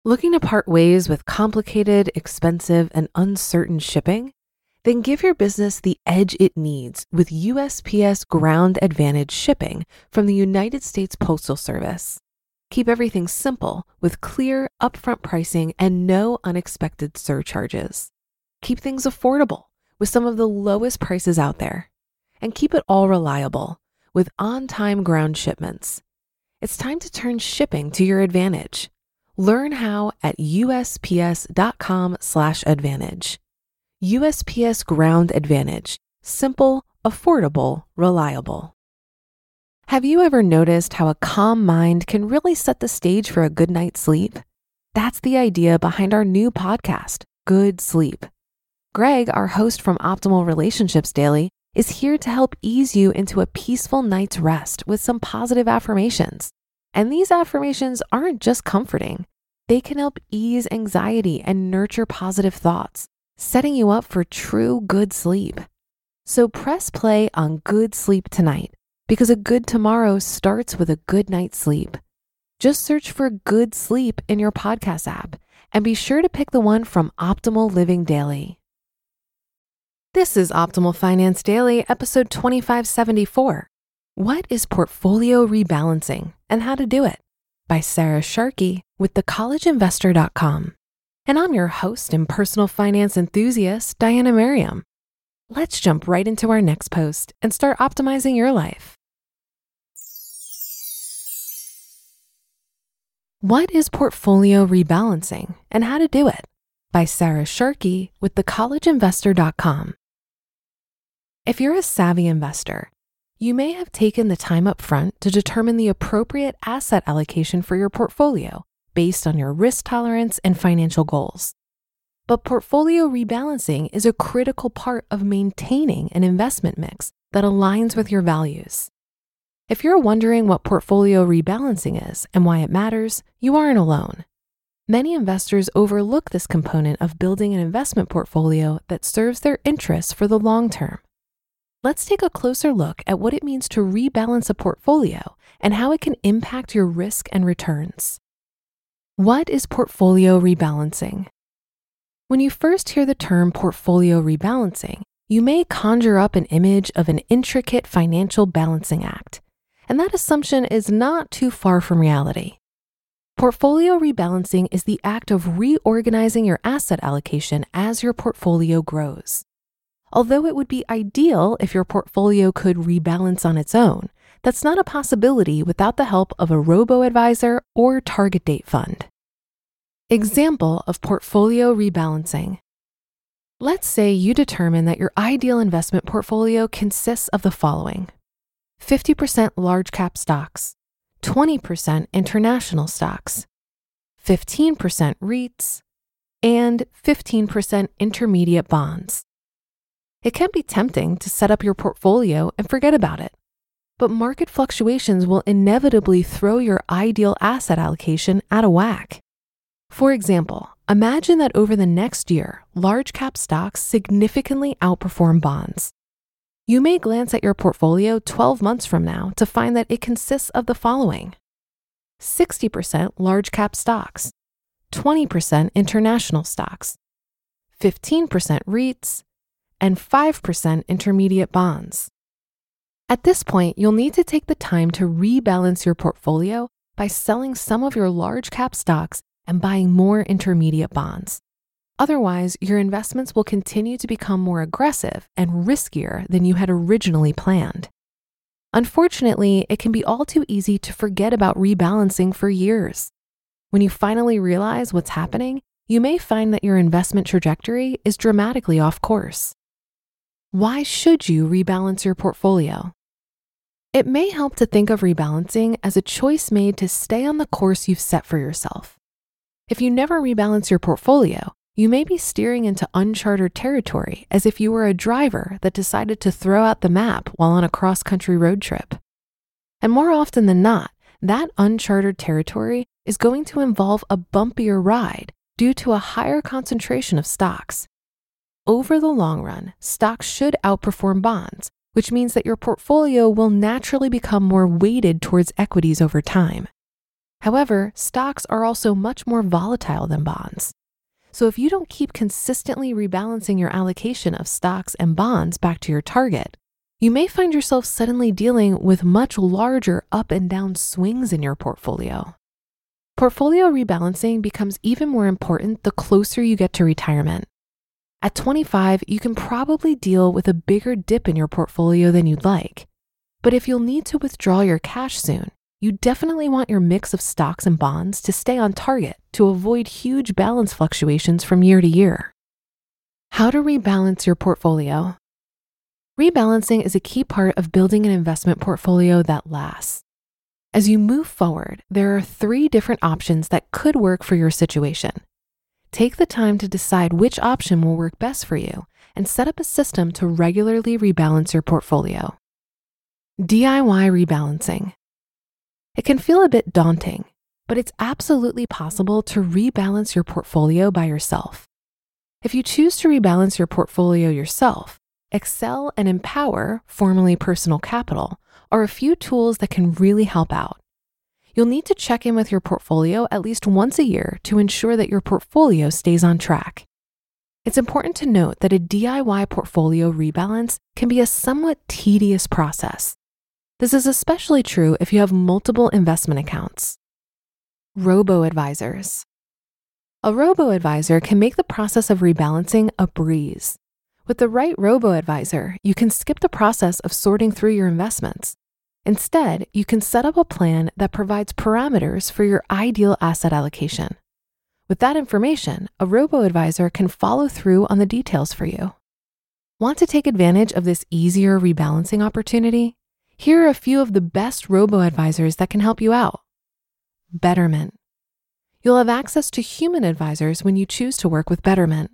Looking to part ways with complicated, expensive, and uncertain shipping? Then give your business the edge it needs with USPS Ground Advantage shipping from the United States Postal Service. Keep everything simple with clear, upfront pricing and no unexpected surcharges. Keep things affordable with some of the lowest prices out there. And keep it all reliable with on-time ground shipments. It's time to turn shipping to your advantage. Learn how at USPS.com/advantage. USPS Ground Advantage. Simple, affordable, reliable. Have you ever noticed how a calm mind can really set the stage for a good night's sleep? That's the idea behind our new podcast, Good Sleep. Greg, our host from Optimal Relationships Daily, is here to help ease you into a peaceful night's rest with some positive affirmations. And these affirmations aren't just comforting. They can help ease anxiety and nurture positive thoughts, setting you up for true good sleep. So press play on Good Sleep tonight, because a good tomorrow starts with a good night's sleep. Just search for Good Sleep in your podcast app and be sure to pick the one from Optimal Living Daily. This is Optimal Finance Daily, episode 2574. What is portfolio rebalancing and how to do it? By Sarah Sharkey with thecollegeinvestor.com. And I'm your host and personal finance enthusiast, Diana Merriam. Let's jump right into our next post and start optimizing your life. What is portfolio rebalancing and how to do it? By Sarah Sharkey with thecollegeinvestor.com. If you're a savvy investor, you may have taken the time up front to determine the appropriate asset allocation for your portfolio based on your risk tolerance and financial goals. But portfolio rebalancing is a critical part of maintaining an investment mix that aligns with your values. If you're wondering what portfolio rebalancing is and why it matters, you aren't alone. Many investors overlook this component of building an investment portfolio that serves their interests for the long term. Let's take a closer look at what it means to rebalance a portfolio and how it can impact your risk and returns. What is portfolio rebalancing? When you first hear the term portfolio rebalancing, you may conjure up an image of an intricate financial balancing act, and that assumption is not too far from reality. Portfolio rebalancing is the act of reorganizing your asset allocation as your portfolio grows. Although it would be ideal if your portfolio could rebalance on its own, that's not a possibility without the help of a robo-advisor or target date fund. Example of portfolio rebalancing. Let's say you determine that your ideal investment portfolio consists of the following: 50% large cap stocks, 20% international stocks, 15% REITs, and 15% intermediate bonds. It can be tempting to set up your portfolio and forget about it, but market fluctuations will inevitably throw your ideal asset allocation out of whack. For example, imagine that over the next year, large cap stocks significantly outperform bonds. You may glance at your portfolio 12 months from now to find that it consists of the following: 60% large cap stocks, 20% international stocks, 15% REITs, and 5% intermediate bonds. At this point, you'll need to take the time to rebalance your portfolio by selling some of your large cap stocks and buying more intermediate bonds. Otherwise, your investments will continue to become more aggressive and riskier than you had originally planned. Unfortunately, it can be all too easy to forget about rebalancing for years. When you finally realize what's happening, you may find that your investment trajectory is dramatically off course. Why should you rebalance your portfolio? It may help to think of rebalancing as a choice made to stay on the course you've set for yourself. If you never rebalance your portfolio, you may be steering into uncharted territory as if you were a driver that decided to throw out the map while on a cross-country road trip. And more often than not, that uncharted territory is going to involve a bumpier ride due to a higher concentration of stocks. Over the long run, stocks should outperform bonds, which means that your portfolio will naturally become more weighted towards equities over time. However, stocks are also much more volatile than bonds. So if you don't keep consistently rebalancing your allocation of stocks and bonds back to your target, you may find yourself suddenly dealing with much larger up and down swings in your portfolio. Portfolio rebalancing becomes even more important the closer you get to retirement. At 25, you can probably deal with a bigger dip in your portfolio than you'd like. But if you'll need to withdraw your cash soon, you definitely want your mix of stocks and bonds to stay on target to avoid huge balance fluctuations from year to year. How to rebalance your portfolio. Rebalancing is a key part of building an investment portfolio that lasts. As you move forward, there are 3 different options that could work for your situation. Take the time to decide which option will work best for you and set up a system to regularly rebalance your portfolio. DIY rebalancing. It can feel a bit daunting, but it's absolutely possible to rebalance your portfolio by yourself. If you choose to rebalance your portfolio yourself, Excel and Empower, formerly Personal Capital, are a few tools that can really help out. You'll need to check in with your portfolio at least once a year to ensure that your portfolio stays on track. It's important to note that a DIY portfolio rebalance can be a somewhat tedious process. This is especially true if you have multiple investment accounts. Robo-advisors. A robo-advisor can make the process of rebalancing a breeze. With the right robo-advisor, you can skip the process of sorting through your investments. Instead, you can set up a plan that provides parameters for your ideal asset allocation. With that information, a robo-advisor can follow through on the details for you. Want to take advantage of this easier rebalancing opportunity? Here are a few of the best robo-advisors that can help you out. Betterment. You'll have access to human advisors when you choose to work with Betterment.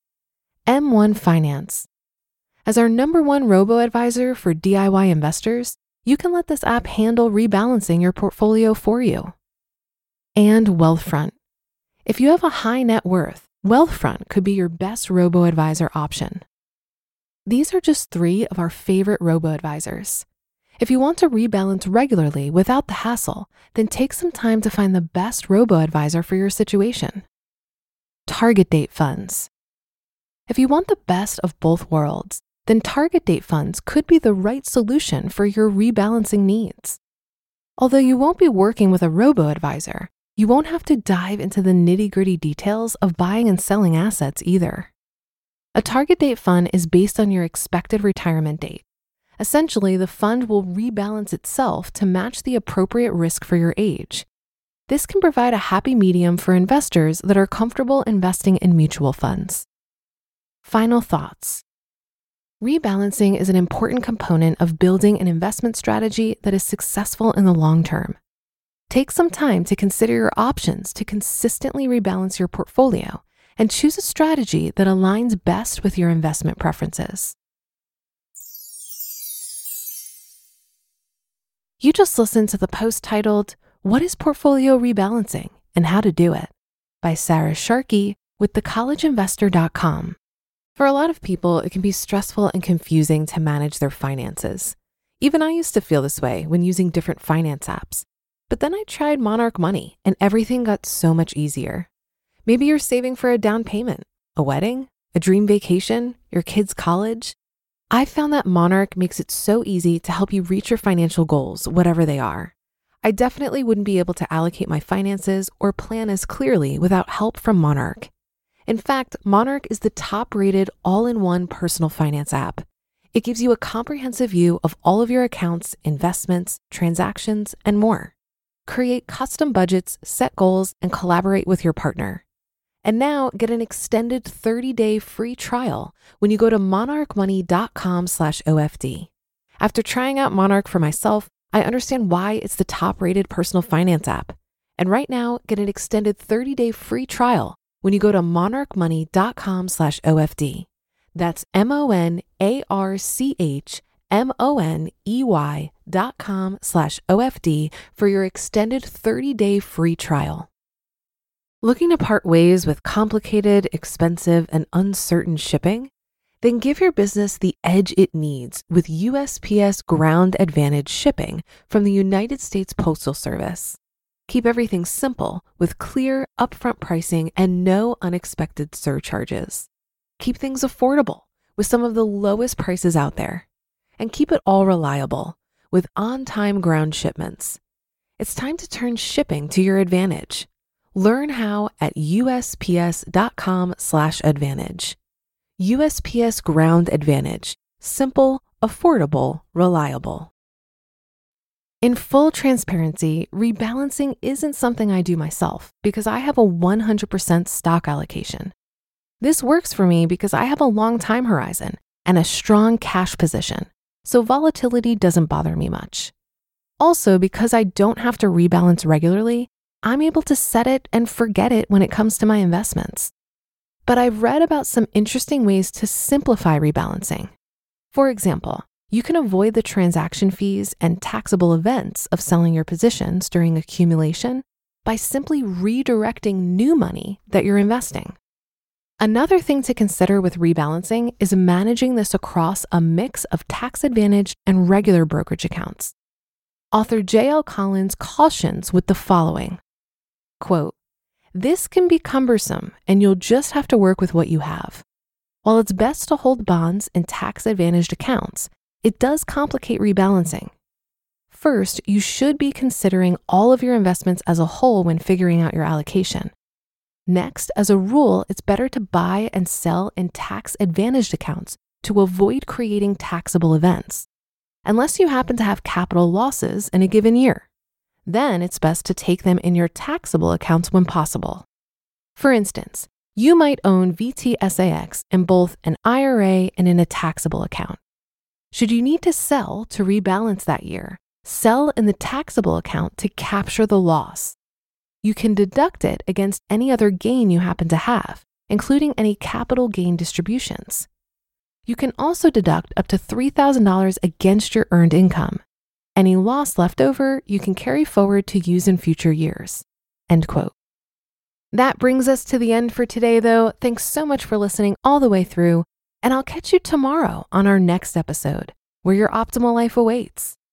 M1 Finance. As our #1 robo-advisor for DIY investors, you can let this app handle rebalancing your portfolio for you. And Wealthfront. If you have a high net worth, Wealthfront could be your best robo-advisor option. These are just 3 of our favorite robo-advisors. If you want to rebalance regularly without the hassle, then take some time to find the best robo-advisor for your situation. Target date funds. If you want the best of both worlds, then target date funds could be the right solution for your rebalancing needs. Although you won't be working with a robo-advisor, you won't have to dive into the nitty-gritty details of buying and selling assets either. A target date fund is based on your expected retirement date. Essentially, the fund will rebalance itself to match the appropriate risk for your age. This can provide a happy medium for investors that are comfortable investing in mutual funds. Final thoughts. Rebalancing is an important component of building an investment strategy that is successful in the long term. Take some time to consider your options to consistently rebalance your portfolio and choose a strategy that aligns best with your investment preferences. You just listened to the post titled, "What is Portfolio Rebalancing and How to Do It?" by Sarah Sharkey with thecollegeinvestor.com. For a lot of people, it can be stressful and confusing to manage their finances. Even I used to feel this way when using different finance apps. But then I tried Monarch Money and everything got so much easier. Maybe you're saving for a down payment, a wedding, a dream vacation, your kids' college. I found that Monarch makes it so easy to help you reach your financial goals, whatever they are. I definitely wouldn't be able to allocate my finances or plan as clearly without help from Monarch. In fact, Monarch is the top-rated all-in-one personal finance app. It gives you a comprehensive view of all of your accounts, investments, transactions, and more. Create custom budgets, set goals, and collaborate with your partner. And now get an extended 30-day free trial when you go to monarchmoney.com/OFD. After trying out Monarch for myself, I understand why it's the top-rated personal finance app. And right now, get an extended 30-day free trial when you go to monarchmoney.com/OFD. That's monarchmoney.com/OFD for your extended 30-day free trial. Looking to part ways with complicated, expensive, and uncertain shipping? Then give your business the edge it needs with USPS Ground Advantage shipping from the United States Postal Service. Keep everything simple with clear, upfront pricing and no unexpected surcharges. Keep things affordable with some of the lowest prices out there. And keep it all reliable with on-time ground shipments. It's time to turn shipping to your advantage. Learn how at USPS.com/advantage. USPS Ground Advantage. Simple, affordable, reliable. In full transparency, rebalancing isn't something I do myself because I have a 100% stock allocation. This works for me because I have a long time horizon and a strong cash position, so volatility doesn't bother me much. Also, because I don't have to rebalance regularly, I'm able to set it and forget it when it comes to my investments. But I've read about some interesting ways to simplify rebalancing. For example, you can avoid the transaction fees and taxable events of selling your positions during accumulation by simply redirecting new money that you're investing. Another thing to consider with rebalancing is managing this across a mix of tax-advantaged and regular brokerage accounts. Author J.L. Collins cautions with the following, quote, "This can be cumbersome and you'll just have to work with what you have. While it's best to hold bonds in tax-advantaged accounts, it does complicate rebalancing. First, you should be considering all of your investments as a whole when figuring out your allocation. Next, as a rule, it's better to buy and sell in tax-advantaged accounts to avoid creating taxable events, unless you happen to have capital losses in a given year. Then it's best to take them in your taxable accounts when possible. For instance, you might own VTSAX in both an IRA and in a taxable account. Should you need to sell to rebalance that year, sell in the taxable account to capture the loss. You can deduct it against any other gain you happen to have, including any capital gain distributions. You can also deduct up to $3,000 against your earned income. Any loss left over, you can carry forward to use in future years." End quote. That brings us to the end for today, though. Thanks so much for listening all the way through, and I'll catch you tomorrow on our next episode, where your optimal life awaits.